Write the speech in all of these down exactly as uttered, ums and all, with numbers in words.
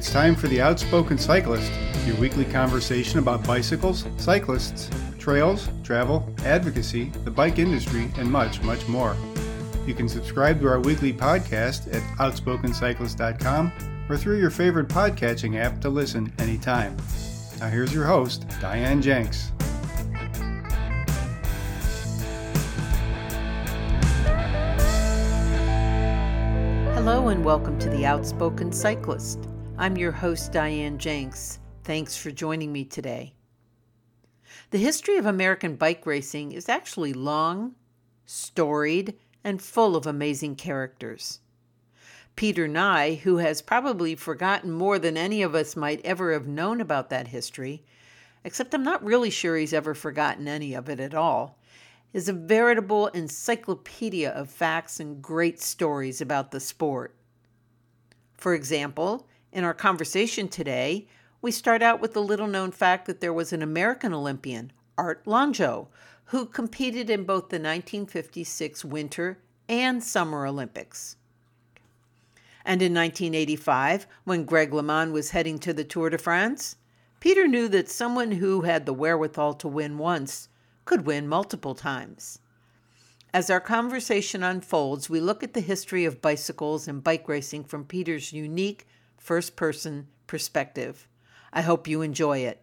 It's time for The Outspoken Cyclist, your weekly conversation about bicycles, cyclists, trails, travel, advocacy, the bike industry, and much, much more. You can subscribe to our weekly podcast at outspoken cyclist dot com or through your favorite podcatching app to listen anytime. Now here's your host, Diane Jenks. Hello and welcome to The Outspoken Cyclist. I'm your host, Diane Jenks. Thanks for joining me today. The history of American bike racing is actually long, storied, and full of amazing characters. Peter Nye, who has probably forgotten more than any of us might ever have known about that history, except I'm not really sure he's ever forgotten any of it at all, is a veritable encyclopedia of facts and great stories about the sport. For example, in our conversation today, we start out with the little-known fact that there was an American Olympian, Art Longeau, who competed in both the nineteen fifty-six Winter and Summer Olympics. And in nineteen eighty-five, when Greg LeMond was heading to the Tour de France, Peter knew that someone who had the wherewithal to win once could win multiple times. As our conversation unfolds, we look at the history of bicycles and bike racing from Peter's unique first-person perspective. I hope you enjoy it.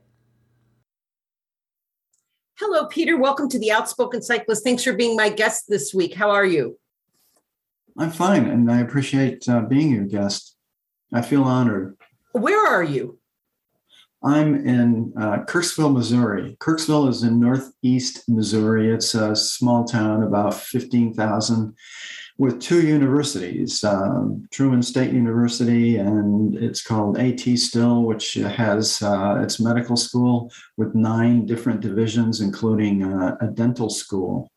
Hello, Peter. Welcome to The Outspoken Cyclist. Thanks for being my guest this week. How are you? I'm fine, and I appreciate uh, being your guest. I feel honored. Where are you? I'm in uh, Kirksville, Missouri. Kirksville is in northeast Missouri. It's a small town, about fifteen thousand, with two universities, um, Truman State University, and it's called A T Still, which has uh, its medical school with nine different divisions, including uh, a dental school.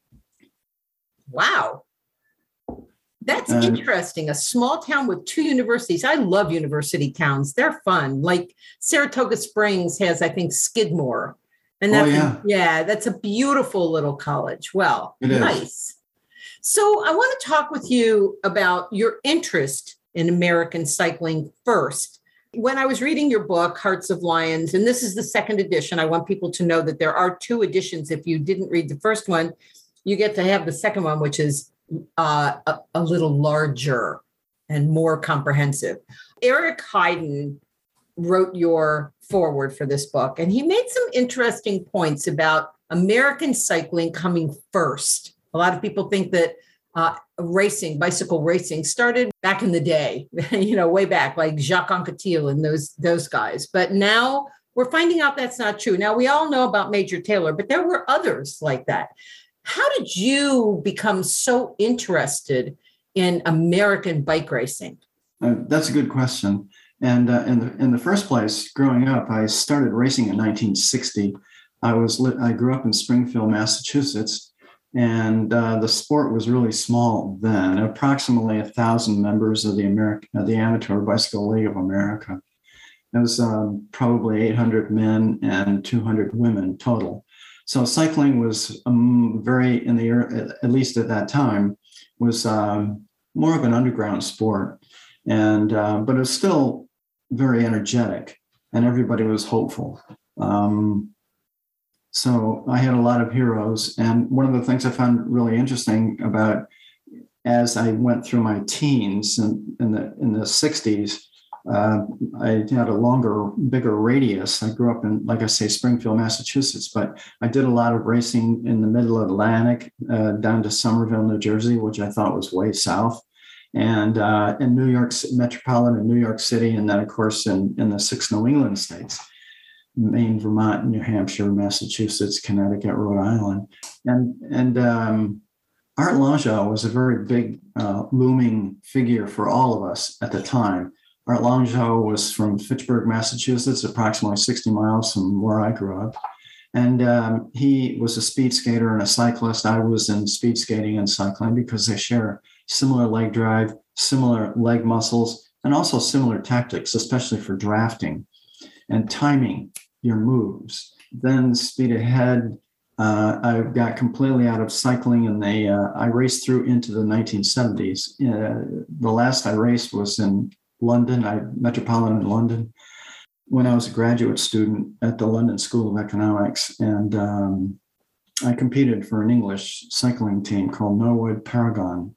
Wow. That's And, interesting. A small town with two universities. I love university towns. They're fun. Like Saratoga Springs has, I think, Skidmore. And that's oh, yeah. A, yeah, that's a beautiful little college. Well, It is. nice. So I want to talk with you about your interest in American cycling first. When I was reading your book, Hearts of Lions, and this is the second edition, I want people to know that there are two editions. If you didn't read the first one, you get to have the second one, which is Uh, a, a little larger and more comprehensive. Eric Heiden wrote your foreword for this book, and he made some interesting points about American cycling coming first. A lot of people think that uh, racing, bicycle racing, started back in the day, you know, way back, like Jacques Anquetil and those, those guys. But now we're finding out that's not true. Now, we all know about Major Taylor, but there were others like that. How did you become so interested in American bike racing? Uh, that's a good question. And uh, in the in the first place, growing up, I started racing in nineteen sixty. I was li- I grew up in Springfield, Massachusetts, and uh, the sport was really small then. Approximately a thousand members of the American uh, the Amateur Bicycle League of America. It was um, probably eight hundred men and two hundred women total. So cycling was um, very, in the at least at that time, was um, more of an underground sport, and uh, but it was still very energetic, and everybody was hopeful. Um, so I had a lot of heroes, and one of the things I found really interesting about as I went through my teens in, in the in the sixties. Uh, I had a longer, bigger radius. I grew up in, like I say, Springfield, Massachusetts, but I did a lot of racing in the middle Atlantic, uh, down to Somerville, New Jersey, which I thought was way south, and uh, in New York, metropolitan New York City, and then, of course, in, in the six New England states, Maine, Vermont, New Hampshire, Massachusetts, Connecticut, Rhode Island. And, and um, Art Longeau was a very big, uh, looming figure for all of us at the time. Art Longeau was from Fitchburg, Massachusetts, approximately sixty miles from where I grew up. And um, he was a speed skater and a cyclist. I was in speed skating and cycling because they share similar leg drive, similar leg muscles, and also similar tactics, especially for drafting and timing your moves. Then speed ahead. Uh, I got completely out of cycling, and they, uh, I raced through into the nineteen seventies. Uh, the last I raced was in London, I Metropolitan London, when I was a graduate student at the London School of Economics. And um, I competed for an English cycling team called Norwood Paragon.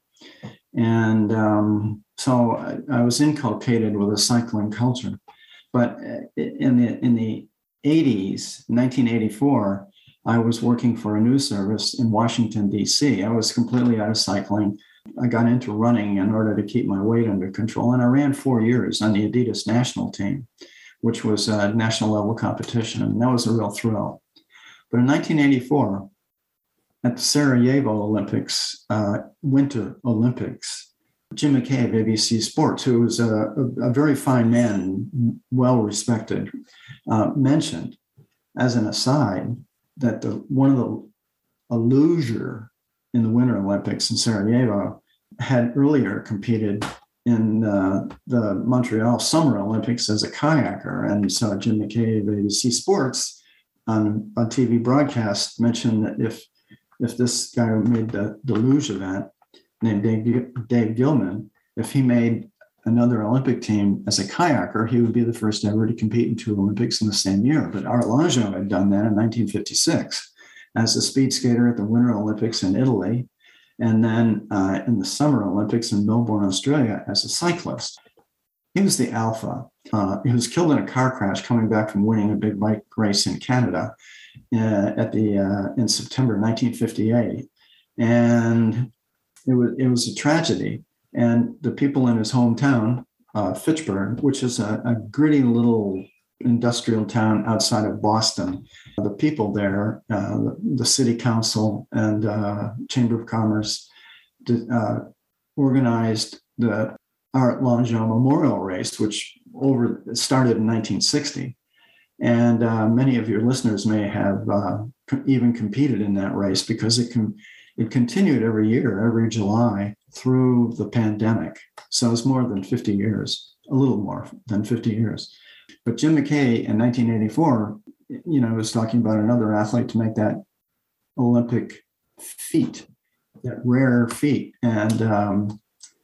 And um, so I, I was inculcated with a cycling culture. But in the in the eighties, nineteen eighty-four, I was working for a news service in Washington, D C. I was completely out of cycling. I got into running in order to keep my weight under control. And I ran four years on the Adidas national team, which was a national level competition. And that was a real thrill. But in nineteen eighty-four, at the Sarajevo Olympics, uh, Winter Olympics, Jim McKay of A B C Sports, who was a, a, a very fine man, well-respected, uh, mentioned as an aside that the one of the a loser in the Winter Olympics in Sarajevo had earlier competed in uh, the Montreal Summer Olympics as a kayaker. And so Jim McKay of A B C Sports on a T V broadcast mentioned that if if this guy who made the deluge event, named Dave, Dave Gilman, if he made another Olympic team as a kayaker, he would be the first ever to compete in two Olympics in the same year. But Art Langevin had done that in nineteen fifty-six as a speed skater at the Winter Olympics in Italy, and then uh, in the Summer Olympics in Melbourne, Australia, as a cyclist. He was the alpha. Uh, he was killed in a car crash coming back from winning a big bike race in Canada uh, at the uh, in September nineteen fifty-eight, and it was it was a tragedy. And the people in his hometown, uh, Fitchburg, which is a, a gritty little industrial town outside of Boston, the people there, uh, the, the city council and uh, Chamber of Commerce did, uh, organized the Art Langevin Memorial Race, which over started in nineteen sixty. And uh, many of your listeners may have uh, even competed in that race because it can it continued every year, every July through the pandemic. So it's more than fifty years, a little more than fifty years. But Jim McKay in nineteen eighty-four, you know, was talking about another athlete to make that Olympic feat, that rare feat. And um,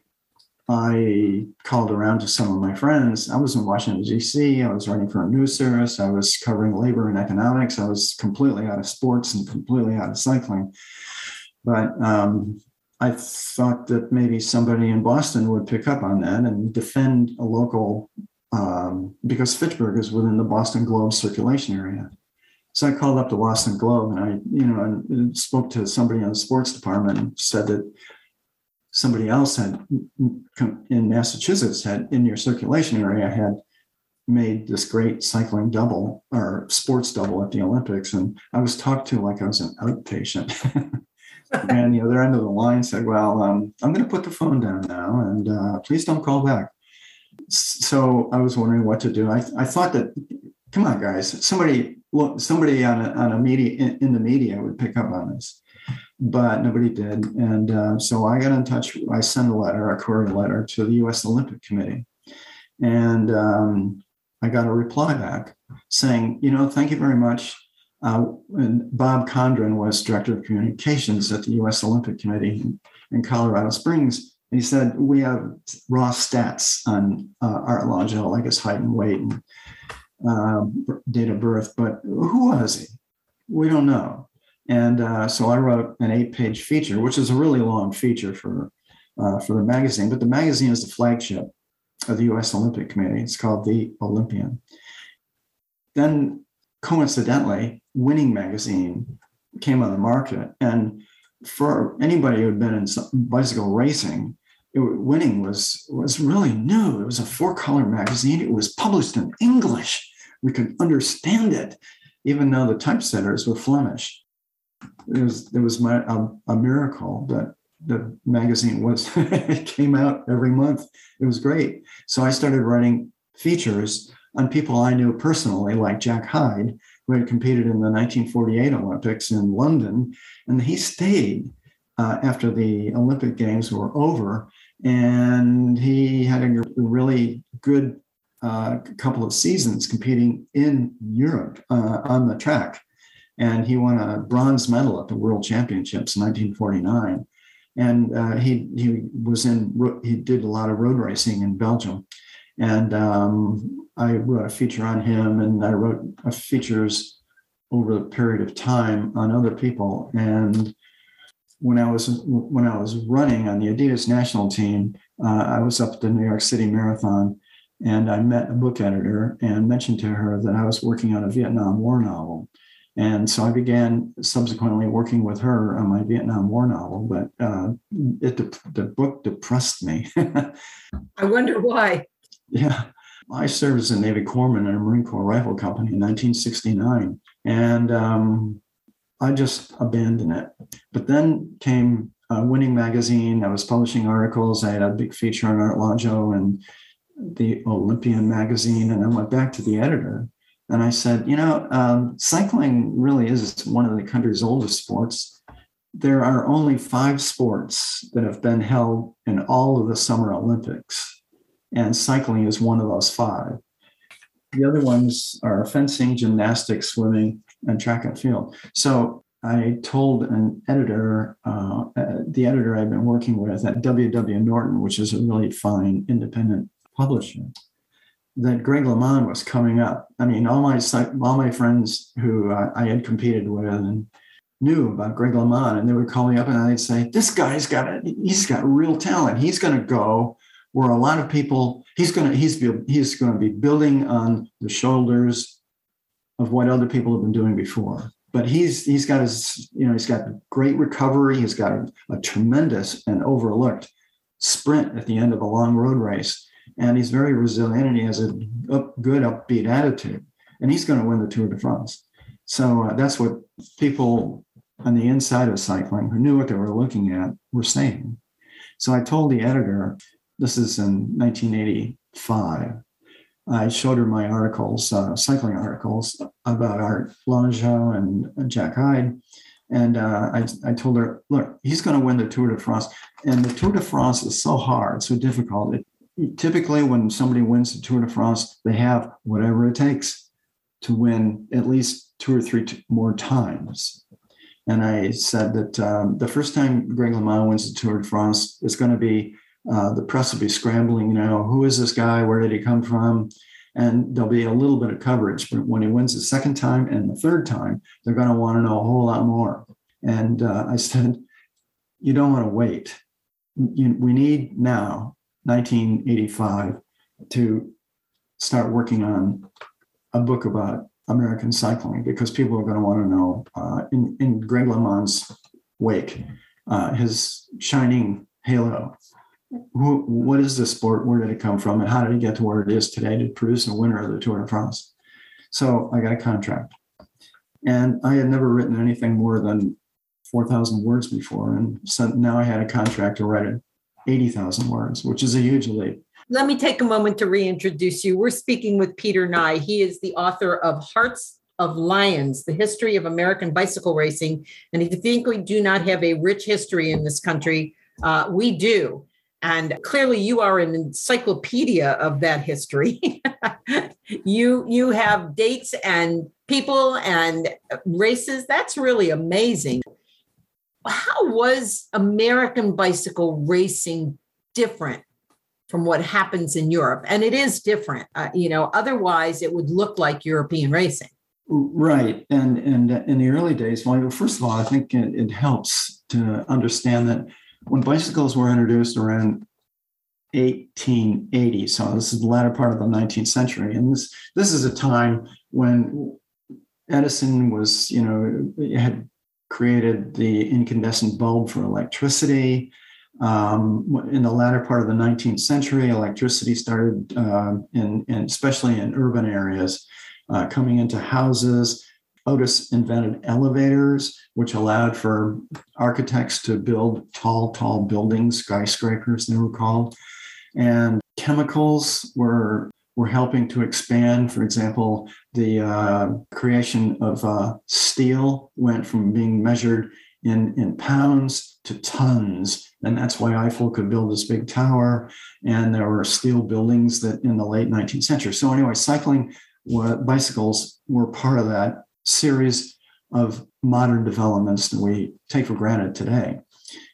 I called around to some of my friends. I was in Washington, D C. I was writing for a news service. I was covering labor and economics. I was completely out of sports and completely out of cycling. But um, I thought that maybe somebody in Boston would pick up on that and defend a local, um, because Fitchburg is within the Boston Globe circulation area. So I called up the Boston Globe and I, you know, and spoke to somebody in the sports department and said that somebody else had in Massachusetts had in your circulation area had made this great cycling double or sports double at the Olympics. And I was talked to like I was an outpatient. And the other end of the line said, well, um, I'm going to put the phone down now and uh, please don't call back. So I was wondering what to do. I, I thought that, come on, guys, somebody look, somebody on a, on a media in, in the media would pick up on this, but nobody did. And uh, so I got in touch. I sent a letter, a query letter to the U S Olympic Committee. And um, I got a reply back saying, you know, thank you very much. Uh, and Bob Condren was director of communications at the U S Olympic Committee in, in Colorado Springs. And he said, we have raw stats on uh, Art Langevin, like his height and weight and uh, date of birth, but who was he? We don't know. And uh, so I wrote an eight-page feature, which is a really long feature for, uh, for the magazine, but the magazine is the flagship of the U S Olympic Committee. It's called The Olympian. Then coincidentally, Winning magazine came on the market, and for anybody who had been in bicycle racing, it, Winning was was really new. It was a four-color magazine. It was published in English. We could understand it, even though the typesetters were Flemish. It was it was my, a, a miracle that the magazine was it came out every month. It was great. So I started writing features on people I knew personally, like Jack Hyde, who had competed in the nineteen forty-eight Olympics in London. And he stayed uh, after the Olympic Games were over. And he had a really good uh, couple of seasons competing in Europe uh, on the track. And he won a bronze medal at the World Championships in nineteen forty-nine. And uh, he he was in, he did a lot of road racing in Belgium. And um, I wrote a feature on him, and I wrote a features over a period of time on other people. And when I was when I was running on the Adidas national team, uh, I was up at the New York City Marathon, and I met a book editor and mentioned to her that I was working on a Vietnam War novel. And so I began subsequently working with her on my Vietnam War novel, but uh, it, the book depressed me. I wonder why. Yeah. I served as a Navy corpsman in a Marine Corps Rifle Company in nineteen sixty-nine, and um, I just abandoned it. But then came uh, Winning Magazine. I was publishing articles. I had a big feature on Art Laggio and the Olympian magazine, and I went back to the editor, and I said, you know, um, cycling really is one of the country's oldest sports. There are only five sports that have been held in all of the Summer Olympics, and cycling is one of those five. The other ones are fencing, gymnastics, swimming, and track and field. So I told an editor, uh, uh, the editor I've been working with at W W Norton, which is a really fine independent publisher, that Greg LeMond was coming up. I mean, all my all my friends who uh, I had competed with and knew about Greg LeMond, and they would call me up and I'd say, "This guy's got a, he's got real talent. He's going to go where a lot of people. He's going to he's be, he's going to be building on the shoulders of what other people have been doing before. But he's he's got his you know he's got great recovery. He's got a, a tremendous and overlooked sprint at the end of a long road race." And he's very resilient, and he has a up, good, upbeat attitude. And he's going to win the Tour de France. So uh, that's what people on the inside of cycling who knew what they were looking at were saying. So I told the editor, this is in nineteen eighty-five, I showed her my articles, uh, cycling articles about Art Laggio and Jack Hyde. And uh, I, I told her, look, he's going to win the Tour de France. And the Tour de France is so hard, so difficult. It, Typically, when somebody wins the Tour de France, they have whatever it takes to win at least two or three t- more times. And I said that um, the first time Greg LeMond wins the Tour de France, it's going to be, uh, the press will be scrambling, you know, who is this guy? Where did he come from? And there'll be a little bit of coverage. But when he wins the second time and the third time, they're going to want to know a whole lot more. And uh, I said, you don't want to wait. You, we need now, nineteen eighty-five, to start working on a book about American cycling, because people are going to want to know uh, in, in Greg LeMond's wake, uh, his shining halo. Who, what is this sport? Where did it come from? And how did it get to where it is today to produce a winner of the Tour de France? So I got a contract. And I had never written anything more than four thousand words before. And so now I had a contract to write it eighty thousand words, which is a huge leap. Let me take a moment to reintroduce you. We're speaking with Peter Nye. He is the author of Hearts of Lions, The History of American Bicycle Racing. And if you think we do not have a rich history in this country, uh, we do. And clearly you are an encyclopedia of that history. you, you have dates and people and races. That's really amazing. How was American bicycle racing different from what happens in Europe? And it is different, uh, you know, otherwise it would look like European racing. Right. And, and in the early days, well, first of all, I think it, it helps to understand that when bicycles were introduced around eighteen eighty, so this is the latter part of the nineteenth century, and this, this is a time when Edison was, you know, had created the incandescent bulb for electricity. Um, in the latter part of the nineteenth century, electricity started, uh, in, in especially in urban areas, uh, coming into houses. Otis invented elevators, which allowed for architects to build tall, tall buildings, skyscrapers they were called. And chemicals were were helping to expand. For example, the uh, creation of uh, steel went from being measured in, in pounds to tons. And that's why Eiffel could build this big tower. And there were steel buildings that in the late nineteenth century. So anyway, cycling, uh, bicycles were part of that series of modern developments that we take for granted today.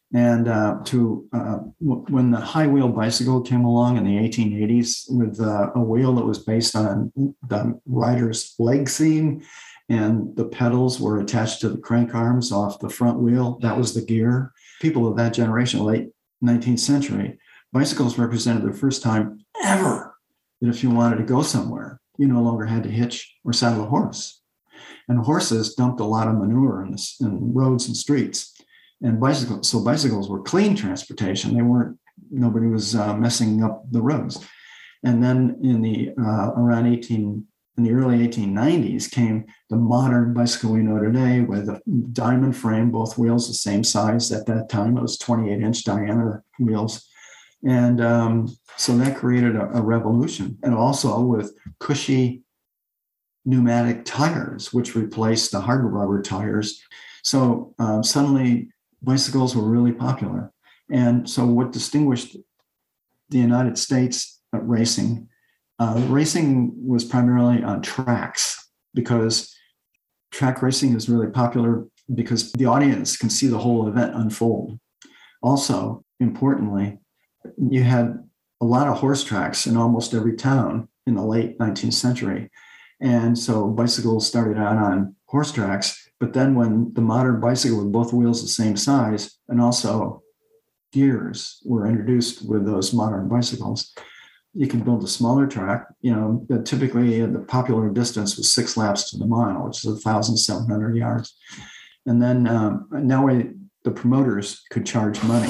And uh, to uh, w- when the high wheel bicycle came along in the eighteen eighties with uh, a wheel that was based on the rider's leg seam, and the pedals were attached to the crank arms off the front wheel, that was the gear. People of that generation, late nineteenth century, bicycles represented the first time ever that if you wanted to go somewhere, you no longer had to hitch or saddle a horse. And horses dumped a lot of manure in, the, in roads and streets. And bicycles, so bicycles were clean transportation. They weren't, nobody was uh, messing up the roads. And then in the uh, around eighteen, in the early eighteen nineties came the modern bicycle we know today with a diamond frame, both wheels the same size at that time. It was twenty-eight inch diameter wheels. And um, so that created a, a revolution. And also with cushy pneumatic tires, which replaced the hard rubber tires. So um, suddenly bicycles were really popular. And so what distinguished the United States racing, uh, racing was primarily on tracks, because track racing is really popular because the audience can see the whole event unfold. Also, importantly, you had a lot of horse tracks in almost every town in the late nineteenth century. And so bicycles started out on horse tracks, but then when the modern bicycle with both wheels the same size and also gears were introduced with those modern bicycles, you can build a smaller track. You know, typically the popular distance was six laps to the mile, which is one thousand seven hundred yards. And then um, now we, the promoters could charge money.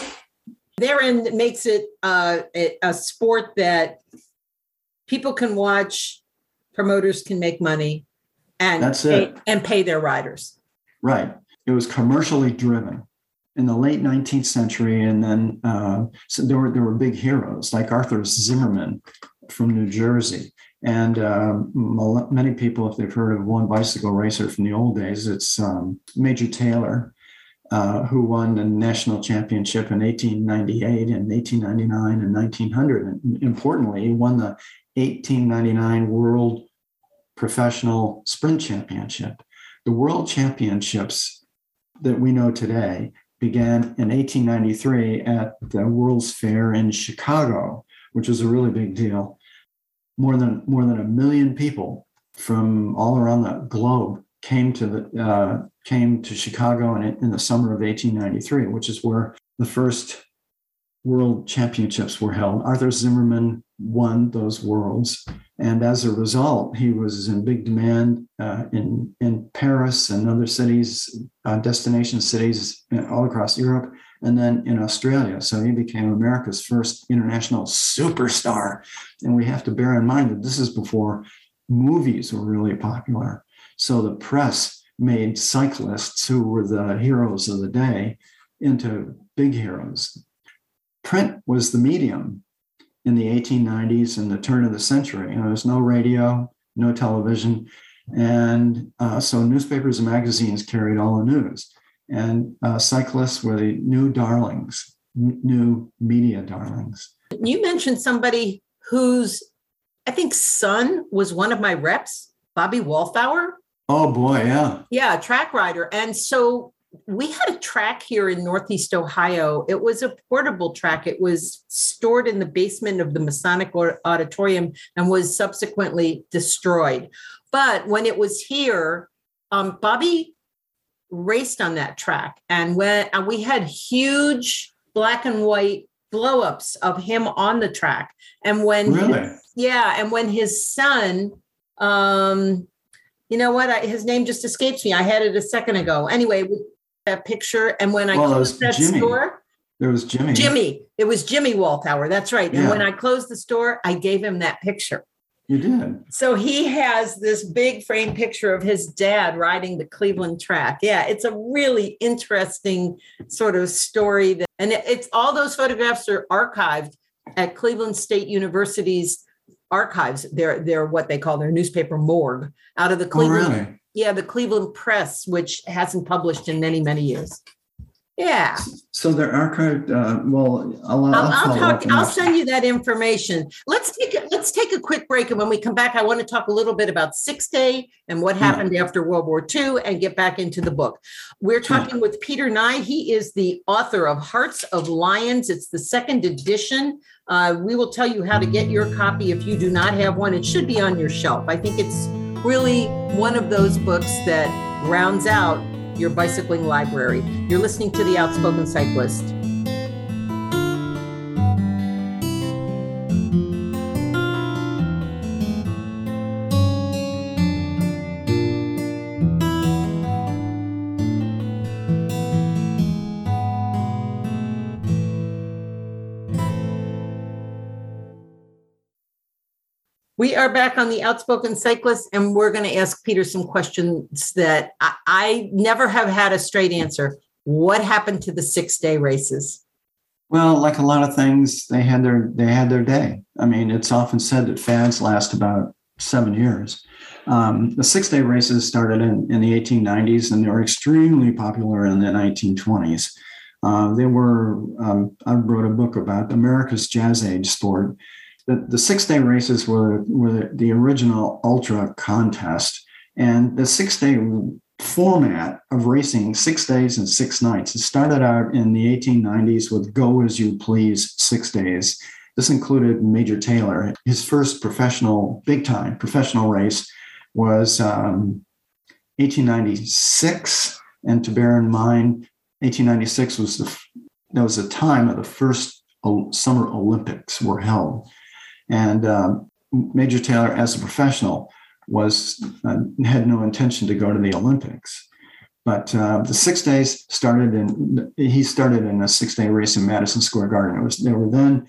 Therein makes it uh, a, a sport that people can watch, promoters can make money, and That's pay, it. and pay their riders. Right. It was commercially driven in the late nineteenth century. And then uh, so there were there were big heroes like Arthur Zimmerman from New Jersey. And um, many people, if they've heard of one bicycle racer from the old days, it's um, Major Taylor, uh, who won the national championship in eighteen ninety-eight and eighteen ninety-nine and nineteen hundred. And importantly, he won the eighteen ninety-nine World Professional Sprint Championship. The World Championships that we know today began in eighteen ninety-three at the World's Fair in Chicago, which was a really big deal. More than more than a million people from all around the globe came to the uh, came to Chicago in, in the summer of eighteen ninety-three, which is where the first World Championships were held. Arthur Zimmerman won those worlds, and as a result, he was in big demand uh, in in Paris and other cities, uh, destination cities all across Europe, and then in Australia. So he became America's first international superstar. And we have to bear in mind that this is before movies were really popular. So the press made cyclists, who were the heroes of the day, into big heroes. Print was the medium in the eighteen nineties and the turn of the century. You know, there was no radio, no television. And uh, so newspapers and magazines carried all the news. And uh, cyclists were the new darlings, n- new media darlings. You mentioned somebody whose, I think, son was one of my reps, Bobby Wallflower. Oh, boy, yeah. Yeah, a track rider. And so we had a track here in Northeast Ohio. It was a portable track. It was stored in the basement of the Masonic Auditorium and was subsequently destroyed. But when it was here, um, Bobby raced on that track. And when and we had huge black and white blow-ups of him on the track. And when Really? his, yeah, and when his son, um, you know what, I, his name just escapes me. I had it a second ago. Anyway, we, that picture. And when I well, closed that Jimmy. store, There was Jimmy. Jimmy, it was Jimmy Wallflower. That's right. And Yeah. when I closed the store, I gave him that picture. You did. So he has this big frame picture of his dad riding the Cleveland track. Yeah, it's a really interesting sort of story. That, and it, it's all those photographs are archived at Cleveland State University's archives. They're, they're what they call their newspaper morgue out of the Cleveland. Oh, really? Yeah, the Cleveland Press, which hasn't published in many, many years. Yeah. So they're archived. Uh, well, I'll, I'll, I'll, I'll follow talk. up on I'll that. send you that information. Let's take a, let's take a quick break, and when we come back, I want to talk a little bit about Six Day and what happened Yeah. after World War Two, and get back into the book. We're talking with Peter Nye. He is the author of Hearts of Lions. It's the second edition. Uh, we will tell you how to get your copy if you do not have one. It should be on your shelf. I think it's really one of those books that rounds out your bicycling library. You're listening to The Outspoken Cyclist. We are back on The Outspoken Cyclist, and we're going to ask Peter some questions that I, I never have had a straight answer. What happened to the six-day races? Well, like a lot of things, they had their they had their day. I mean, it's often said that fads last about seven years. Um, the six-day races started in, in the eighteen nineties, and they were extremely popular in the nineteen twenties. Uh, they were, um, I wrote a book about America's Jazz Age sport. The, the six-day races were, were the original ultra contest. And the six-day format of racing, six days and six nights, it started out in the eighteen nineties with Go As You Please six days. This included Major Taylor. His first professional, big-time professional race was um, eighteen ninety-six. And to bear in mind, eighteen ninety-six was the, that was the time of the first Summer Olympics were held. And um, Major Taylor, as a professional, was uh, had no intention to go to the Olympics. But uh, the six days started in, he started in a six-day race in Madison Square Garden. It was, they were then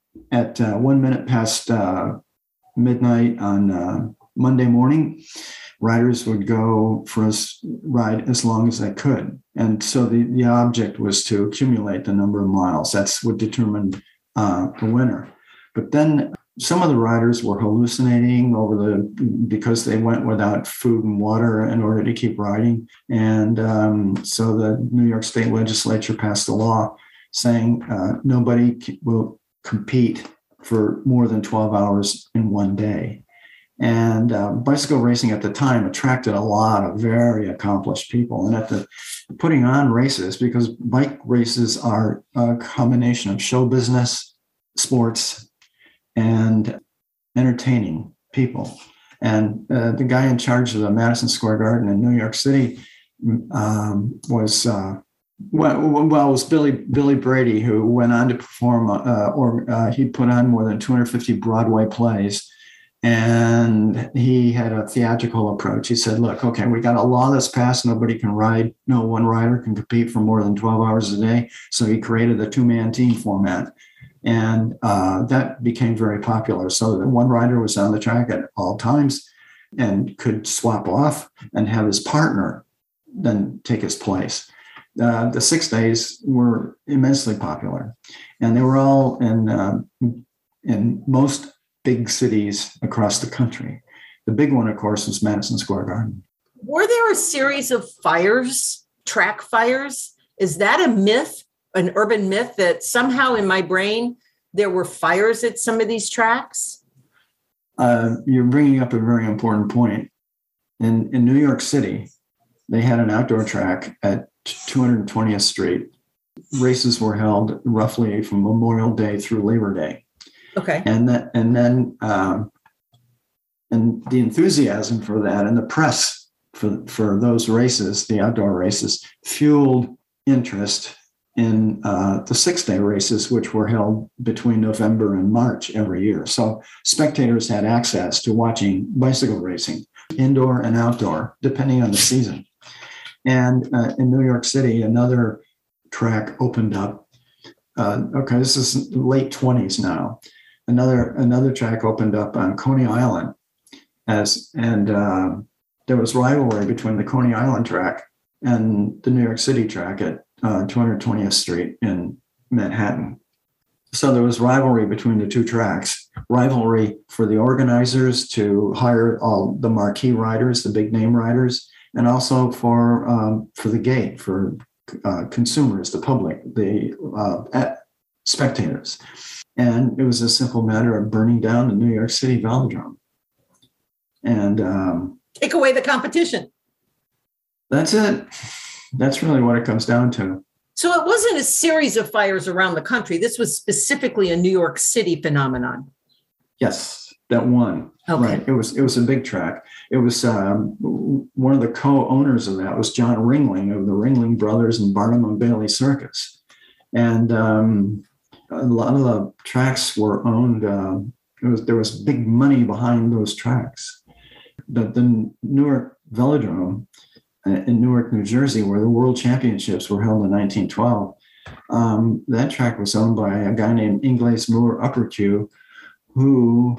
at uh, one minute past uh, midnight on uh, Monday morning. Riders would go for a ride as long as they could. And so the, the object was to accumulate the number of miles. That's what determined uh, the winner. But then some of the riders were hallucinating over the because they went without food and water in order to keep riding. And um, so the New York State Legislature passed a law saying uh, nobody will compete for more than twelve hours in one day. And uh, bicycle racing at the time attracted a lot of very accomplished people. And at the putting on races, because bike races are a combination of show business, sports, and entertaining people. And uh, the guy in charge of the Madison Square Garden in New York City um, was, uh, well, well, it was Billy Billy Brady, who went on to perform, uh, or uh, he put on more than two hundred fifty Broadway plays. And he had a theatrical approach. He said, look, okay, we got a law that's passed. Nobody can ride. No one rider can compete for more than twelve hours a day. So he created the two-man team format. And uh, that became very popular. So that one rider was on the track at all times and could swap off and have his partner then take his place. Uh, the six days were immensely popular. And they were all in, uh, in most big cities across the country. The big one, of course, was Madison Square Garden. Were there a series of fires, track fires? Is that a myth, an urban myth, that somehow in my brain there were fires at some of these tracks? Uh, you're bringing up a very important point. In, in New York City, they had an outdoor track at two hundred twentieth Street. Races were held roughly from Memorial Day through Labor Day. Okay. And that, and then, um, and the enthusiasm for that and the press for, for those races, the outdoor races, fueled interest in uh, the six-day races, which were held between November and March every year. So spectators had access to watching bicycle racing, indoor and outdoor, depending on the season. And uh, in New York City, another track opened up. Uh, okay, this is late twenties now. Another another track opened up on Coney Island, as and uh, there was rivalry between the Coney Island track and the New York City track at uh, two hundred twentieth Street in Manhattan. So there was rivalry between the two tracks. Rivalry for the organizers to hire all the marquee riders, the big name riders, and also for um, for the gate, for uh, consumers, the public, the uh, spectators. And it was a simple matter of burning down the New York City Velodrome. And um, take away the competition. That's it. That's really what it comes down to. So it wasn't a series of fires around the country. This was specifically a New York City phenomenon. Yes, that one. Okay. Right. It was it was a big track. It was um, one of the co-owners of that was John Ringling of the Ringling Brothers and Barnum and Bailey Circus. And um, a lot of the tracks were owned. Uh, it was there was big money behind those tracks. The, the Newark Velodrome in Newark, New Jersey, where the World Championships were held in nineteen twelve, um, that track was owned by a guy named Ingles Moore Uppercue, who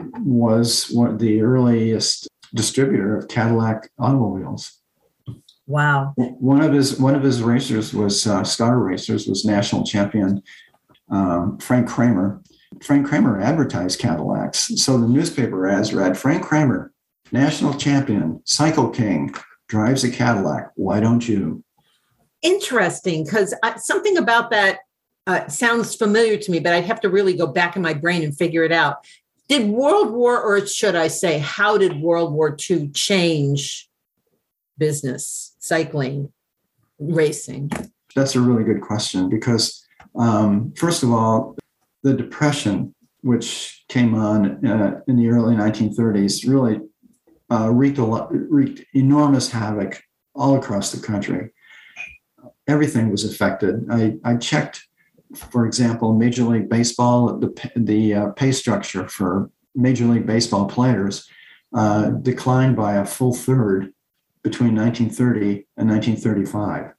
was one of the earliest distributor of Cadillac automobiles. Wow. One of his one of his racers was uh, Star Racers was national champion um, Frank Kramer. Frank Kramer advertised Cadillacs, so the newspaper ads read, "Frank Kramer, national champion, Cycle King, drives a Cadillac. Why don't you?" Interesting, because something about that uh, sounds familiar to me, but I'd have to really go back in my brain and figure it out. Did World War, or should I say, how did World War Two change business, cycling, racing? That's a really good question because, um, first of all, the Depression, which came on uh, in the early nineteen thirties, really uh, wreaked, a lot, wreaked enormous havoc all across the country. Everything was affected. I, I checked, for example, Major League Baseball, the, the uh, pay structure for Major League Baseball players uh, declined by a full third between nineteen thirty and nineteen thirty-five.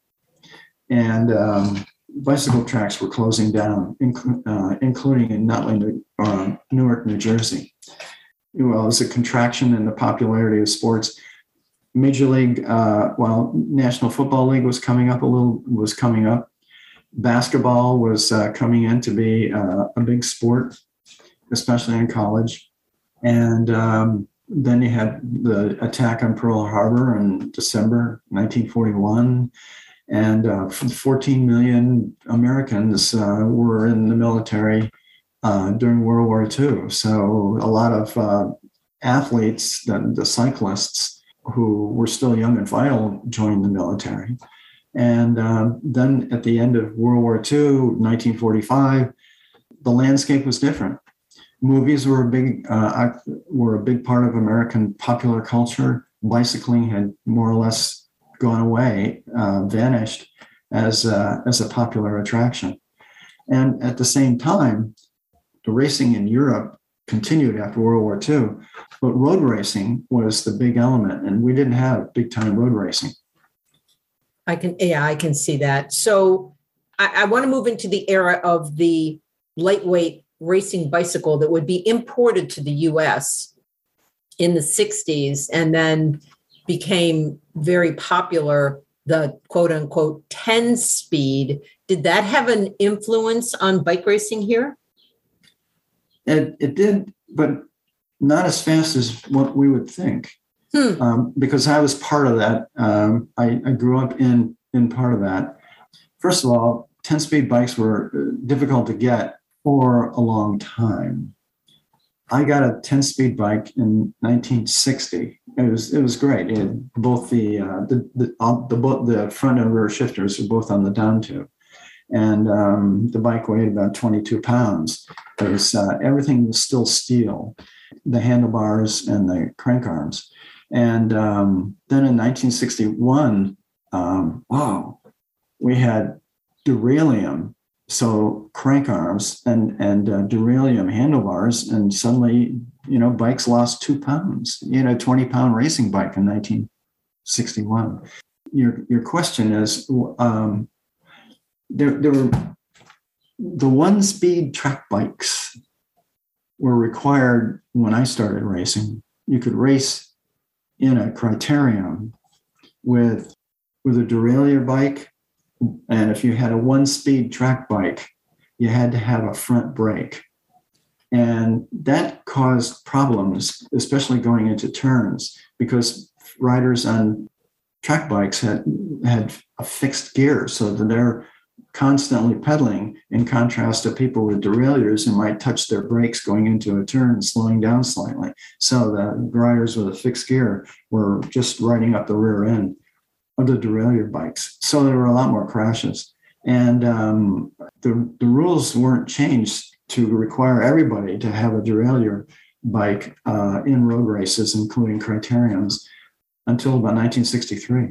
And um, bicycle tracks were closing down, inc- uh, including in Nutley, uh, Newark, New Jersey. Well, it was a contraction in the popularity of sports. Major League, uh, well, National Football League was coming up a little, was coming up. Basketball was uh, coming in to be uh, a big sport, especially in college. And um, then you had the attack on Pearl Harbor in December nineteen forty-one. And uh, fourteen million Americans uh, were in the military uh, during World War Two. So a lot of uh, athletes, the, the cyclists who were still young and vital, joined the military. And uh, then at the end of World War Two, nineteen forty-five, the landscape was different. Movies were a big uh, were a big part of American popular culture. Bicycling had more or less gone away, uh, vanished as a, as a popular attraction. And at the same time, the racing in Europe continued after World War Two, but road racing was the big element, and we didn't have big time road racing. I can, yeah, I can see that. So I, I want to move into the era of the lightweight racing bicycle that would be imported to the U S in the sixties and then became very popular, the quote unquote ten speed. Did that have an influence on bike racing here? It, it did, but not as fast as what we would think. Hmm. Um, because I was part of that. Um, I, I grew up in, in part of that. First of all, ten speed bikes were difficult to get for a long time. I got a ten speed bike in nineteen sixty. It was it was great. It had both the uh, the the, uh, the the front and rear shifters were both on the down tube, and um, the bike weighed about twenty-two pounds. It was uh, everything was still steel, the handlebars and the crank arms. And um, then in nineteen sixty-one, um, wow, we had Duralium. So crank arms and and uh, Duralium handlebars, and suddenly, you know, bikes lost two pounds. You know, twenty pound racing bike in nineteen sixty-one. Your your question is, um, there there were the one speed track bikes were required when I started racing. You could race in a Criterium with with a Derailleur bike. And if you had a one-speed track bike, you had to have a front brake. And that caused problems, especially going into turns, because riders on track bikes had had a fixed gear, so that they're constantly pedaling, in contrast to people with derailleurs who might touch their brakes going into a turn and slowing down slightly. So the riders with a fixed gear were just riding up the rear end of the derailleur bikes. So there were a lot more crashes. And um, the, the rules weren't changed to require everybody to have a derailleur bike uh, in road races, including criteriums, until about nineteen sixty-three.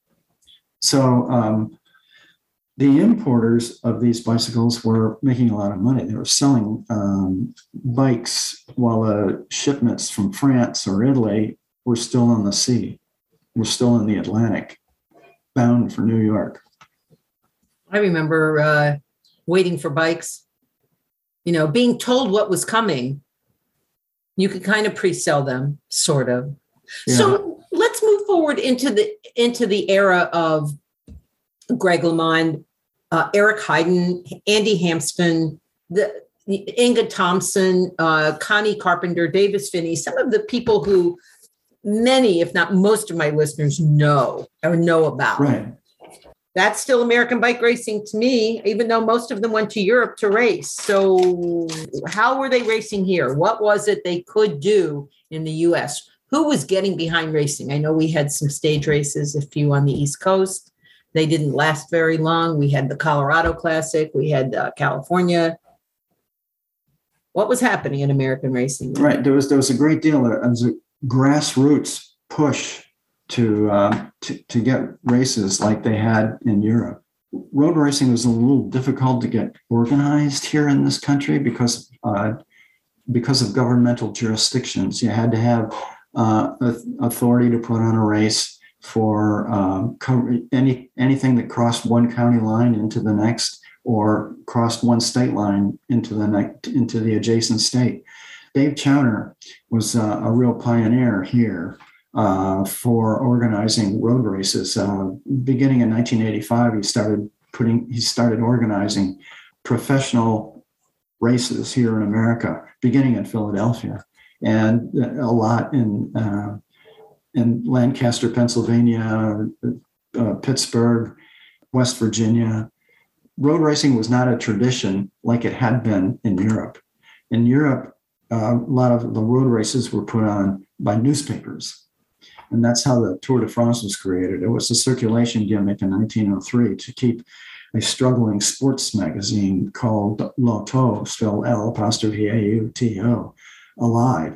So um, the importers of these bicycles were making a lot of money. They were selling um, bikes while the shipments from France or Italy were still on the sea, were still in the Atlantic, bound for New York. I remember uh, waiting for bikes, you know, being told what was coming. You could kind of pre-sell them, sort of. Yeah. So let's move forward into the into the era of Greg LeMond, uh, Eric Heiden, Andy Hampsten, the, the Inga Thompson, uh, Connie Carpenter, Davis Finney, some of the people who many, if not most of my listeners know or know about. Right. That's still American bike racing to me, even though most of them went to Europe to race. So how were they racing here? What was it they could do in the U S? Who was getting behind racing? I know we had some stage races, a few on the East Coast. They didn't last very long. We had the Colorado Classic. We had uh, California. What was happening in American racing? Right. There was there was a great deal. There was a grassroots push to, uh, to to get races like they had in Europe. Road racing was a little difficult to get organized here in this country because uh, because of governmental jurisdictions. You had to have uh, authority to put on a race for um, any anything that crossed one county line into the next, or crossed one state line into the next into the adjacent state. Dave Chowner was uh, a real pioneer here uh, for organizing road races. Uh, beginning in nineteen eighty-five, he started putting he started organizing professional races here in America, beginning in Philadelphia, and a lot in uh, in Lancaster, Pennsylvania, uh, Pittsburgh, West Virginia. Road racing was not a tradition like it had been in Europe. In Europe, uh, a lot of the road races were put on by newspapers. And that's how the Tour de France was created. It was a circulation gimmick in nineteen oh three to keep a struggling sports magazine called L'Auto, spelled L apostrophe A U T O, alive.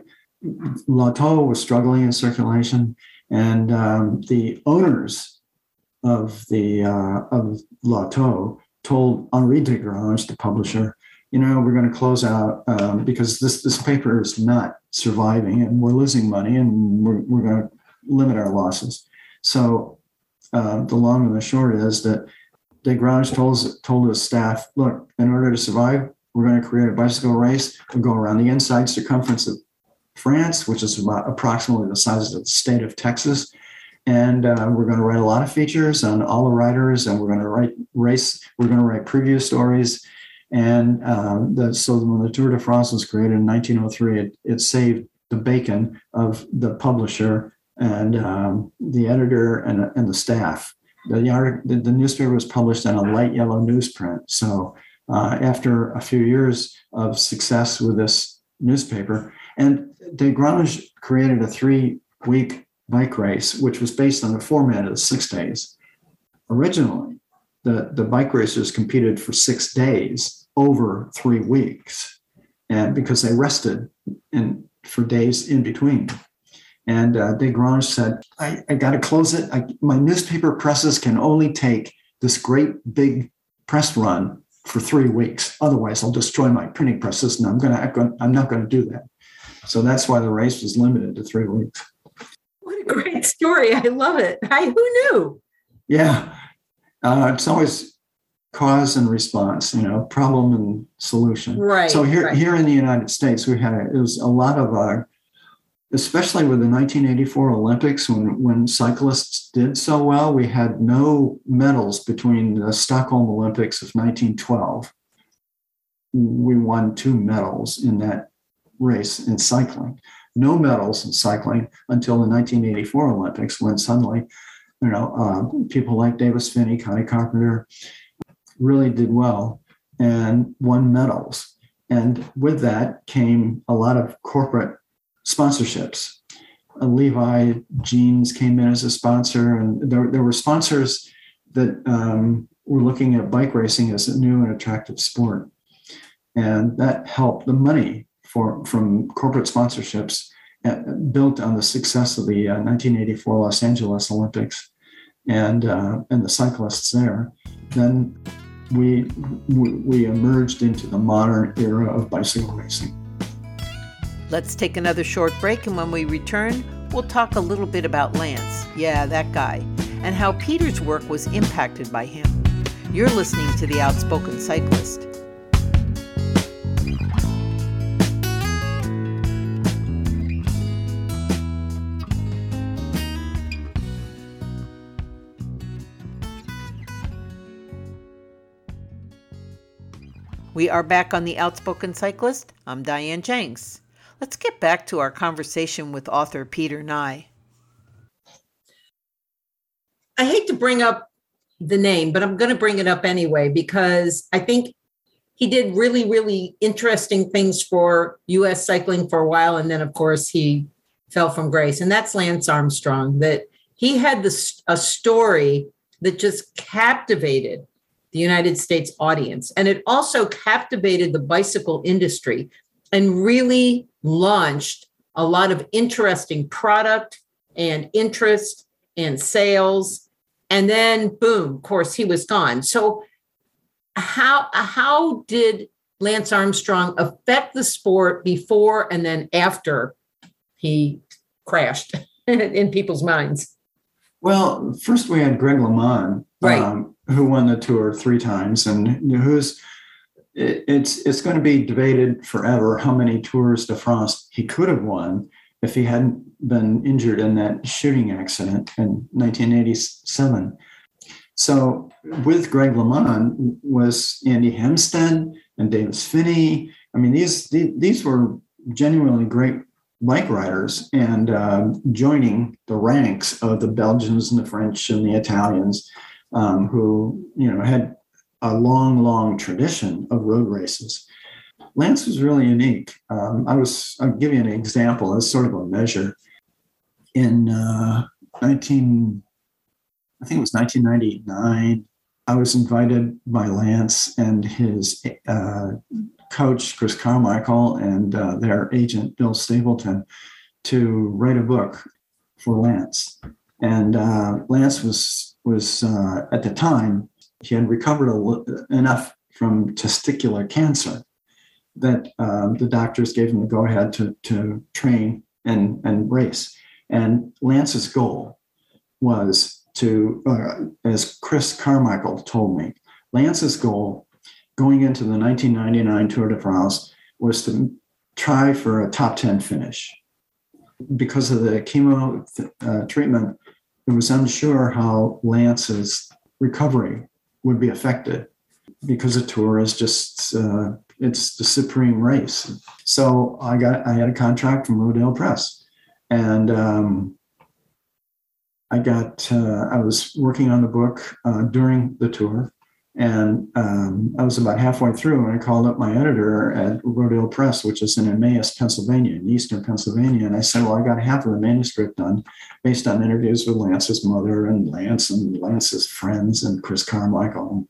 L'Auto was struggling in circulation, and um, the owners of the uh, of L'Auto told Henri Desgrange, the publisher, you know, we're going to close out um, because this this paper is not surviving, and we're losing money, and we're we're going to limit our losses. So uh, the long and the short is that Desgrange told told his staff, look, in order to survive, we're going to create a bicycle race. We'll go around the inside circumference of France, which is about approximately the size of the state of Texas. And uh, we're going to write a lot of features on all the riders, and we're going to write race. We're going to write preview stories. And uh, the, so when the Tour de France was created in nineteen oh three, it, it saved the bacon of the publisher and um, the editor and, and the staff. The, article, the, the newspaper was published in a light yellow newsprint. So uh, after a few years of success with this newspaper, and Desgrange created a three-week bike race, which was based on the format of the six days. Originally, the, the bike racers competed for six days over three weeks, and because they rested in, for days in between. And uh, Desgrange said, I, I got to close it. I, my newspaper presses can only take this great big press run for three weeks. Otherwise, I'll destroy my printing presses, and I'm gonna I'm not going to do that. So that's why the race was limited to three weeks. What a great story. I love it. I, who knew? Yeah. Uh, it's always cause and response, you know, problem and solution. Right. So here, right. here in the United States, we had, a, it was a lot of, uh, especially with the nineteen eighty-four Olympics, when, when cyclists did so well, we had no medals between the Stockholm Olympics of nineteen twelve. We won two medals in that race in cycling. No medals in cycling until the nineteen eighty-four Olympics, when suddenly you know, uh, people like Davis Phinney, Connie Carpenter really did well and won medals. And with that came a lot of corporate sponsorships. Uh, Levi Jeans came in as a sponsor, and there, there were sponsors that um, were looking at bike racing as a new and attractive sport. And that helped the money for from corporate sponsorships uh, built on the success of the uh, nineteen eighty-four Los Angeles Olympics and uh, and the cyclists there. Then we, we we emerged into the modern era of bicycle racing. Let's take another short break, and when we return, we'll talk a little bit about Lance, yeah, that guy, and how Peter's work was impacted by him. You're listening to The Outspoken Cyclist. We are back on The Outspoken Cyclist. I'm Diane Jenks. Let's get back to our conversation with author Peter Nye. I hate to bring up the name, but I'm going to bring it up anyway, because I think he did really, really interesting things for U S cycling for a while. And then, of course, he fell from grace. And that's Lance Armstrong, that he had this, a story that just captivated the United States audience. And it also captivated the bicycle industry and really launched a lot of interesting product and interest and sales. And then, boom, of course, he was gone. So how, how did Lance Armstrong affect the sport before and then after he crashed in people's minds? Well, first we had Greg LeMond, right. um, who won the Tour three times, and who's it, it's it's going to be debated forever how many Tours de France he could have won if he hadn't been injured in that shooting accident in nineteen eighty-seven. So with Greg LeMond was Andy Hempstead and Davis Phinney. I mean, these these were genuinely great bike riders, and uh, joining the ranks of the Belgians and the French and the Italians, um, who you know had a long, long tradition of road races. Lance was really unique. Um, I was I'll give you an example as sort of a measure. In uh, nineteen, I think it was nineteen ninety-nine, I was invited by Lance and his uh, coach, Chris Carmichael, and uh, their agent, Bill Stapleton, to write a book for Lance. And uh, Lance was, was uh, at the time, he had recovered a, enough from testicular cancer that um, the doctors gave him the go-ahead to, to train and, and race. And Lance's goal was to, uh, as Chris Carmichael told me, Lance's goal going into the nineteen ninety-nine Tour de France was to try for a top ten finish. Because of the chemo uh, treatment, it was unsure how Lance's recovery would be affected, because the Tour is just, uh, it's the supreme race. So I got, I had a contract from Rodale Press, and um, I got, uh, I was working on the book uh, during the Tour. And um, I was about halfway through, and I called up my editor at Rodale Press, which is in Emmaus, Pennsylvania, in eastern Pennsylvania. And I said, well, I got half of the manuscript done based on interviews with Lance's mother and Lance and Lance's friends and Chris Carmichael.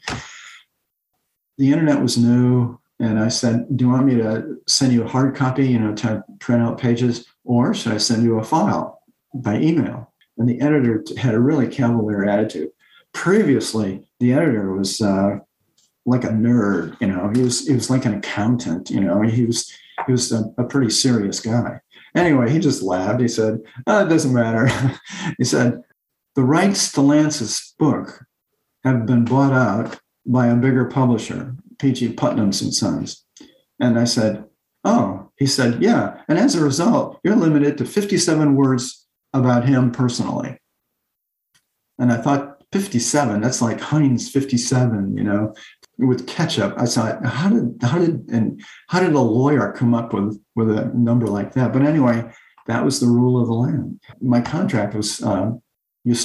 The internet was new. And I said, do you want me to send you a hard copy, you know, to print out pages, or should I send you a file by email? And the editor had a really cavalier attitude. Previously, the editor was uh, like a nerd, you know, he was he was like an accountant, you know, he was he was a, a pretty serious guy. Anyway, he just laughed. He said, oh, it doesn't matter. He said, the rights to Lance's book have been bought out by a bigger publisher, P G Putnam's and Sons. And I said, oh, he said, yeah. And as a result, you're limited to fifty-seven words about him personally. And I thought, fifty-seven, that's like Heinz fifty-seven, you know, with ketchup. I thought, how did how did and how did a lawyer come up with with a number like that? But anyway, that was the rule of the land. My contract was uh, usurped,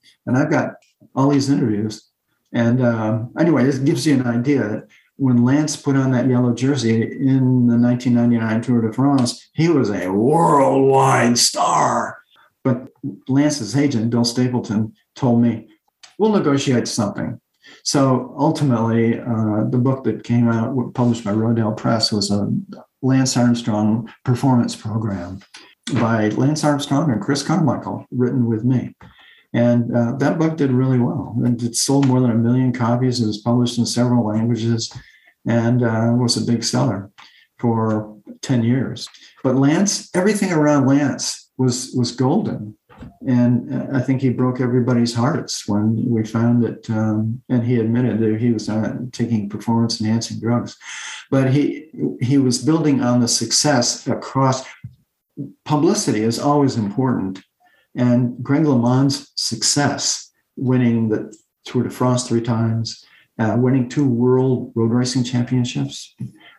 And I've got all these interviews. And um, anyway, this gives you an idea. When Lance put on that yellow jersey in the nineteen ninety-nine Tour de France, he was a worldwide star. But Lance's agent, Bill Stapleton, told me, we'll negotiate something. So ultimately, uh, the book that came out, published by Rodale Press, was a Lance Armstrong performance program by Lance Armstrong and Chris Carmichael, written with me. And uh, that book did really well. And it sold more than a million copies. It was published in several languages and uh, was a big seller for ten years. But Lance, everything around Lance was, was golden. And I think he broke everybody's hearts when we found that, um, and he admitted that he was uh, taking performance-enhancing drugs. But he he was building on the success across. Publicity is always important. And Greg LeMond's success, winning the Tour de France three times, uh, winning two world road racing championships,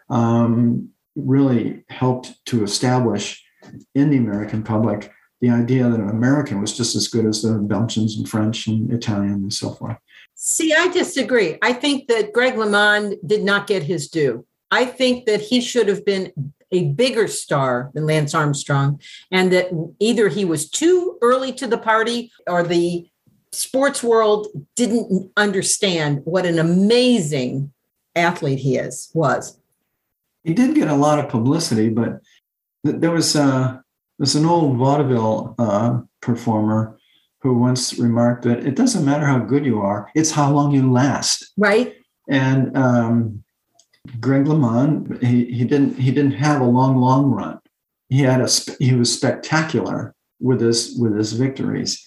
um, really helped to establish in the American public the idea that an American was just as good as the Belgians and French and Italian and so forth. See, I disagree. I think that Greg LeMond did not get his due. I think that he should have been a bigger star than Lance Armstrong, and that either he was too early to the party or the sports world didn't understand what an amazing athlete he is, was. He did get a lot of publicity, but there was, uh, there's an old vaudeville uh, performer who once remarked that it doesn't matter how good you are, it's how long you last. Right. And um, Greg LeMond, he, he didn't he didn't have a long, long run. He had a he was spectacular with his with his victories,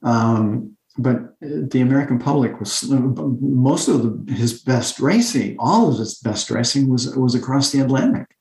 um, but the American public was most of the, his best racing. All of his best racing was was across the Atlantic,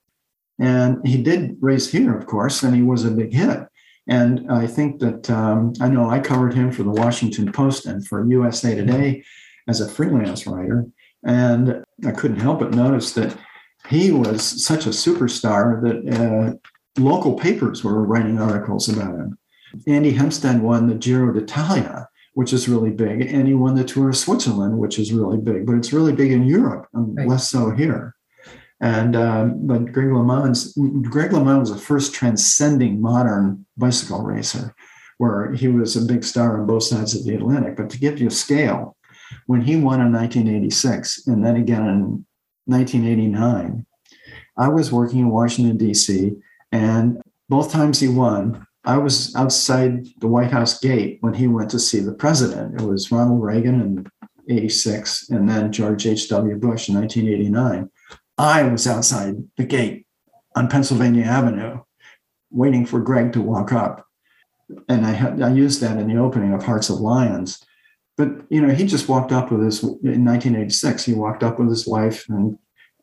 and he did race here, of course, and he was a big hit. And I think that um, I know I covered him for the Washington Post and for U S A Today as a freelance writer. And I couldn't help but notice that he was such a superstar that uh, local papers were writing articles about him. Andy Hempstead won the Giro d'Italia, which is really big, and he won the Tour of Switzerland, which is really big, but it's really big in Europe, and right. less so here. And um, but Greg LeMond's Greg LeMond was the first transcending modern bicycle racer, where he was a big star on both sides of the Atlantic. But to give you a scale, when he won in nineteen eighty-six, and then again in nineteen eighty-nine, I was working in Washington, D C, and both times he won, I was outside the White House gate when he went to see the president. It was Ronald Reagan in eighty-six, and then George H W Bush in nineteen eighty-nine. I was outside the gate on Pennsylvania Avenue, waiting for Greg to walk up. And I, had, I used that in the opening of Hearts of Lions. But, you know, he just walked up with his, in nineteen eighty-six, he walked up with his wife and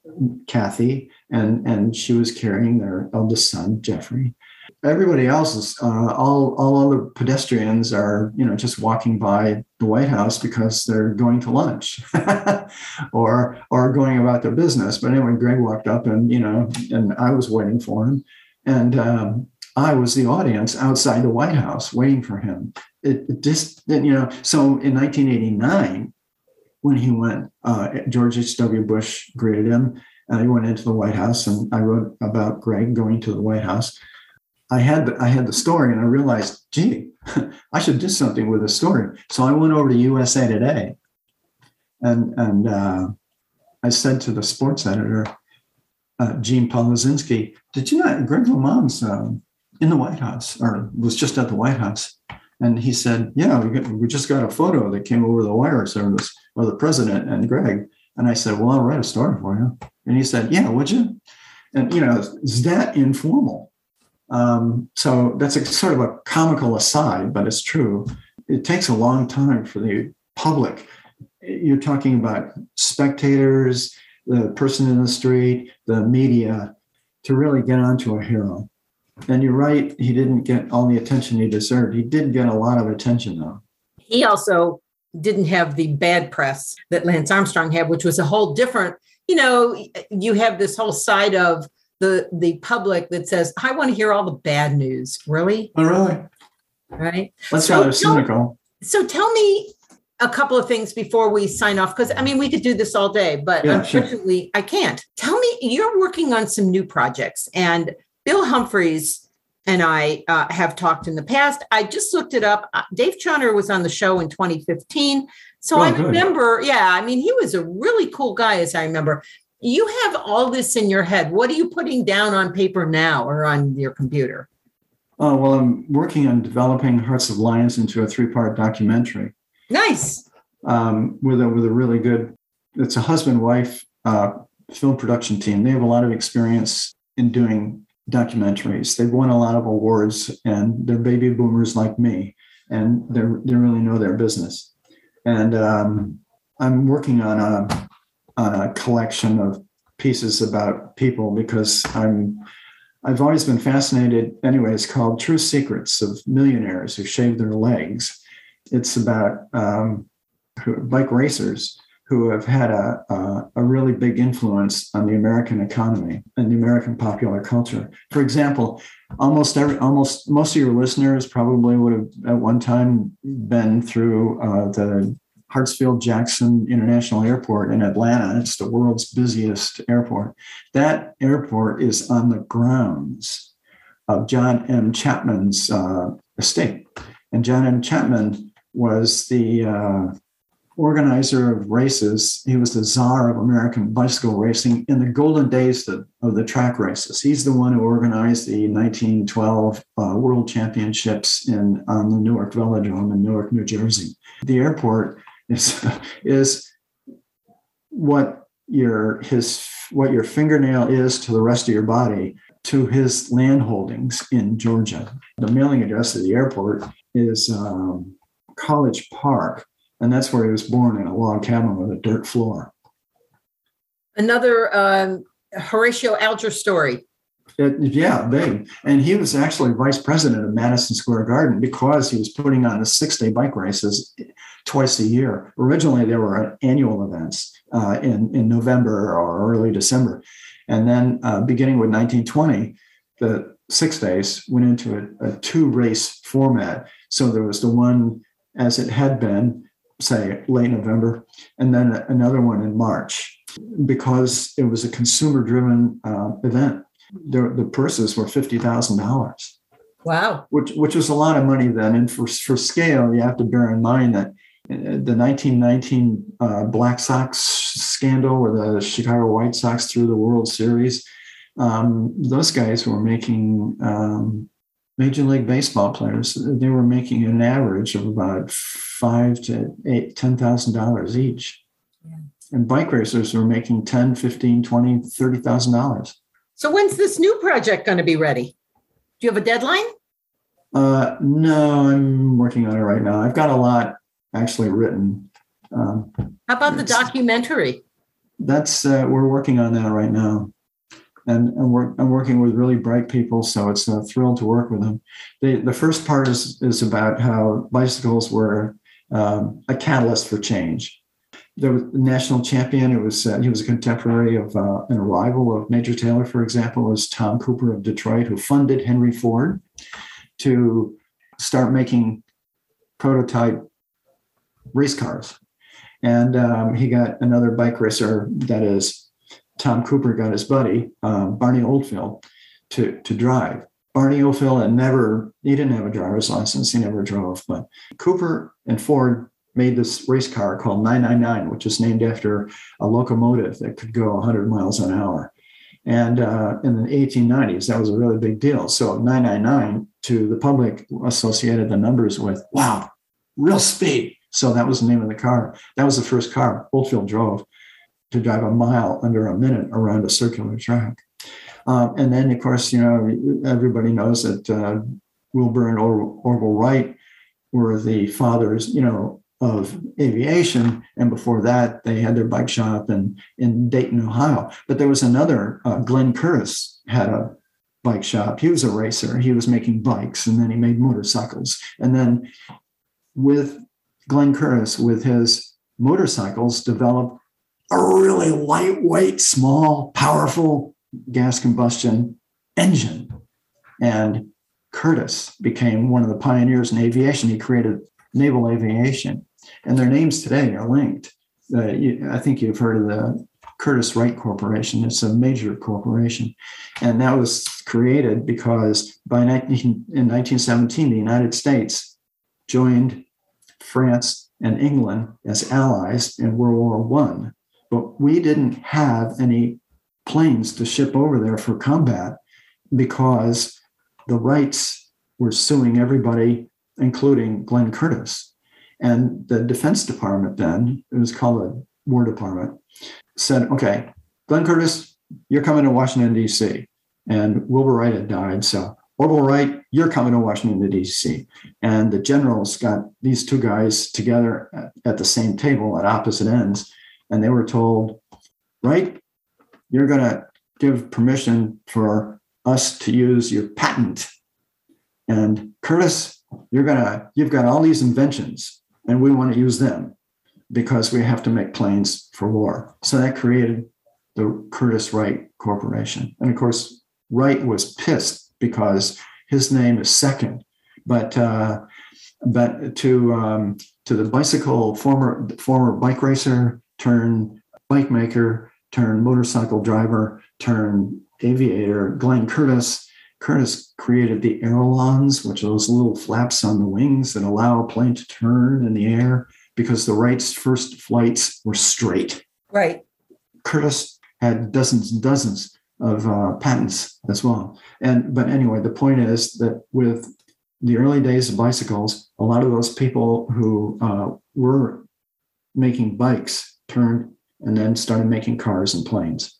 Kathy, and, and she was carrying their eldest son, Jeffrey. Everybody else is, uh, all, all other pedestrians are, you know, just walking by the White House because they're going to lunch or, or going about their business. But anyway, Greg walked up and, you know, and I was waiting for him. And um, I was the audience outside the White House waiting for him. It, it just, you know, so in nineteen eighty-nine, when he went, uh, George H W Bush greeted him, and he went into the White House, and I wrote about Greg going to the White House. I had the, I had the story, and I realized, gee, I should do something with the story. So I went over to U S A Today, and and uh, I said to the sports editor, uh, Gene Polizinski, did you not, Greg LeMond's um, in the White House, or was just at the White House? And he said, yeah, we, got, we just got a photo that came over the wire service of the president and Greg. And I said, well, I'll write a story for you. And he said, yeah, would you? And, you know, it's that informal. Um, so that's a sort of a comical aside, but it's true. It takes a long time for the public. You're talking about spectators, the person in the street, the media, to really get onto a hero. And you're right, he didn't get all the attention he deserved. He did get a lot of attention, though. He also didn't have the bad press that Lance Armstrong had, which was a whole different, you know, you have this whole side of the, the public that says, I want to hear all the bad news. Really? Oh, really? Right. That's so, rather cynical. So tell me a couple of things before we sign off, because I mean, we could do this all day, but yeah, unfortunately sure. I can't. Tell me, you're working on some new projects, and Bill Humphreys and I uh, have talked in the past. I just looked it up. Uh, Dave Chauner was on the show in twenty fifteen. So oh, I good. remember, yeah, I mean, he was a really cool guy, as I remember. You have all this in your head. What are you putting down on paper now or on your computer? Oh, well, I'm working on developing Hearts of Lions into a three-part documentary. Nice. Um, with a with a really good, it's a husband-wife uh, film production team. They have a lot of experience in doing documentaries. They've won a lot of awards, and they're baby boomers like me, and they they really know their business. And um, I'm working on a on a collection of pieces about people because I'm I've always been fascinated. Anyway, it's called True Secrets of Millionaires Who Shave Their Legs. It's about um, bike racers who have had a, a, a really big influence on the American economy and the American popular culture. For example, almost every, almost most of your listeners probably would have at one time been through uh, the Hartsfield-Jackson International Airport in Atlanta. It's the world's busiest airport. That airport is on the grounds of John M. Chapman's uh, estate. And John M. Chapman was the uh, organizer of races. He was the czar of American bicycle racing in the golden days of, of the track races. He's the one who organized the nineteen twelve uh, World Championships in on the Newark Velodrome in Newark, New Jersey. The airport is is what your his what your fingernail is to the rest of your body to his land holdings in Georgia. The mailing address of the airport is um, College Park, and that's where he was born, in a log cabin with a dirt floor. Another um, Horatio Alger story. It, yeah, big. And he was actually vice president of Madison Square Garden because he was putting on the six-day bike races twice a year. Originally, they were annual events uh, in, in November or early December. And then uh, beginning with nineteen twenty, the six days went into a, a two-race format. So there was the one as it had been, say, late November, and then another one in March, because it was a consumer-driven uh, event. The, the purses were fifty thousand dollars. Wow. Which which was a lot of money then. And for, for scale, you have to bear in mind that the nineteen nineteen uh, Black Sox scandal, where the Chicago White Sox threw the World Series, um, those guys were making, um, Major League Baseball players, they were making an average of about five to eight, ten thousand dollars each. Yeah. And bike racers were making ten, fifteen, twenty, thirty thousand dollars. So when's this new project going to be ready? Do you have a deadline? Uh, no, I'm working on it right now. I've got a lot actually written. Um, How about the documentary? That's uh, we're working on that right now, and and we're I'm working with really bright people, so it's a thrill to work with them. The the first part is is about how bicycles were um, a catalyst for change. The national champion, it was uh, he was a contemporary of uh, an rival of Major Taylor, for example, was Tom Cooper of Detroit, who funded Henry Ford to start making prototype race cars. And um, he got another bike racer, that is, Tom Cooper got his buddy, um, Barney Oldfield, to, to drive. Barney Oldfield had never, he didn't have a driver's license, he never drove, but Cooper and Ford made this race car called nine ninety-nine, which is named after a locomotive that could go one hundred miles an hour. And uh, in the eighteen nineties, that was a really big deal. So nine ninety-nine, to the public, associated the numbers with, wow, real speed. So that was the name of the car. That was the first car Oldfield drove, to drive a mile under a minute around a circular track. Um, and then, of course, you know, everybody knows that uh, Wilbur and or- Orville Wright were the fathers, you know, of aviation, and before that they had their bike shop in, in Dayton, Ohio. But there was another, uh, Glenn Curtis had a bike shop. He was a racer. He was making bikes, and then he made motorcycles. And then with Glenn Curtis, with his motorcycles, developed a really lightweight, small, powerful gas combustion engine. And Curtis became one of the pioneers in aviation. He created naval aviation. And their names today are linked. Uh, you, I think you've heard of the Curtiss-Wright Corporation. It's a major corporation. And that was created because by nineteen, in nineteen seventeen, the United States joined France and England as allies in World War One. But we didn't have any planes to ship over there for combat because the Wrights were suing everybody, including Glenn Curtiss. And the Defense Department then, it was called the War Department, said, okay, Glenn Curtiss, you're coming to Washington, D C. And Wilbur Wright had died. So, Orville Wright, you're coming to Washington, D C. And the generals got these two guys together at, at the same table at opposite ends. And they were told, Wright, you're going to give permission for us to use your patent. And Curtiss, you're going to, you've got all these inventions and we want to use them because we have to make planes for war. So that created the Curtiss-Wright Corporation. And of course, Wright was pissed because his name is second. But uh, but to um, to the bicycle, former former bike racer, turned bike maker, turned motorcycle driver, turned aviator, Glenn Curtiss. Curtiss created the ailerons, which are those little flaps on the wings that allow a plane to turn in the air, because the Wrights' first flights were straight. Right. Curtiss had dozens and dozens of uh, patents as well. And but anyway, the point is that with the early days of bicycles, a lot of those people who uh, were making bikes turned and then started making cars and planes.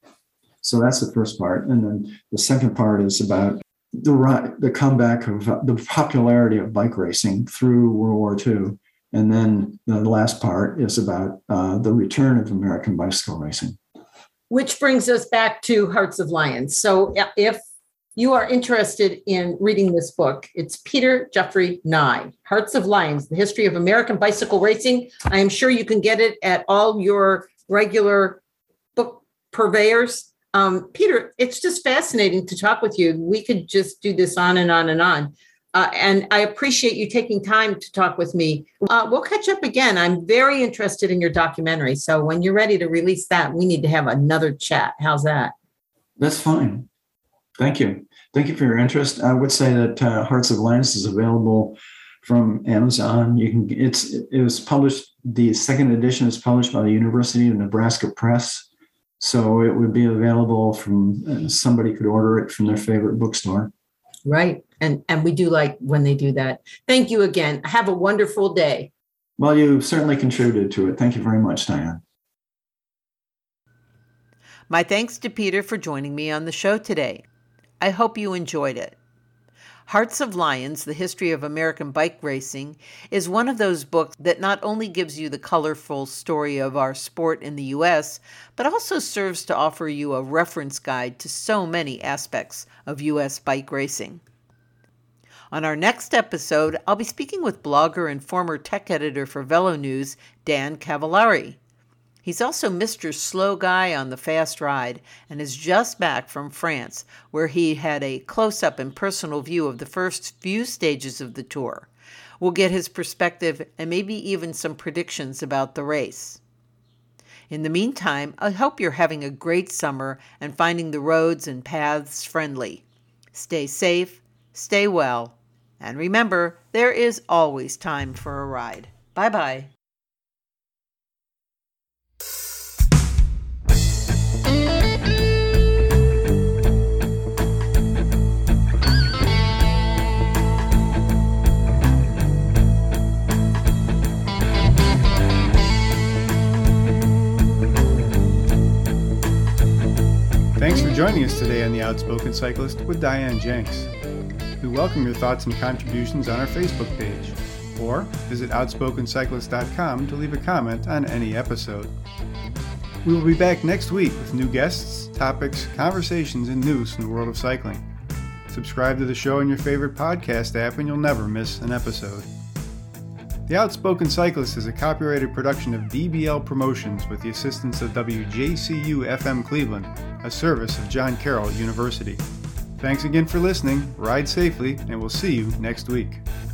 So that's the first part. And then the second part is about the, the comeback of uh, the popularity of bike racing through World War Two. And then the last part is about uh, the return of American bicycle racing. Which brings us back to Hearts of Lions. So if you are interested in reading this book, it's Peter Jeffrey Nye, Hearts of Lions, The History of American Bicycle Racing. I am sure you can get it at all your regular book purveyors. Um, Peter, it's just fascinating to talk with you. We could just do this on and on and on. Uh, and I appreciate you taking time to talk with me. Uh, we'll catch up again. I'm very interested in your documentary. So when you're ready to release that, we need to have another chat. How's that? That's fine. Thank you. Thank you for your interest. I would say that uh, Hearts of Lions is available from Amazon. You can. It's. It was published. The second edition is published by the University of Nebraska Press. So it would be available from, uh, somebody could order it from their favorite bookstore. Right. And and we do like when they do that. Thank you again. Have a wonderful day. Well, you certainly contributed to it. Thank you very much, Diane. My thanks to Peter for joining me on the show today. I hope you enjoyed it. Hearts of Lions, The History of American Bike Racing, is one of those books that not only gives you the colorful story of our sport in the U S, but also serves to offer you a reference guide to so many aspects of U S bike racing. On our next episode, I'll be speaking with blogger and former tech editor for VeloNews, Dan Cavallari. He's also Mister Slow Guy on the Fast Ride and is just back from France, where he had a close-up and personal view of the first few stages of the tour. We'll get his perspective and maybe even some predictions about the race. In the meantime, I hope you're having a great summer and finding the roads and paths friendly. Stay safe, stay well, and remember, there is always time for a ride. Bye-bye. Thanks for joining us today on The Outspoken Cyclist with Diane Jenks. We welcome your thoughts and contributions on our Facebook page, or visit outspoken cyclist dot com to leave a comment on any episode. We will be back next week with new guests, topics, conversations, and news from the world of cycling. Subscribe to the show in your favorite podcast app and you'll never miss an episode. The Outspoken Cyclist is a copyrighted production of D B L Promotions with the assistance of W J C U F M Cleveland, a service of John Carroll University. Thanks again for listening, ride safely, and we'll see you next week.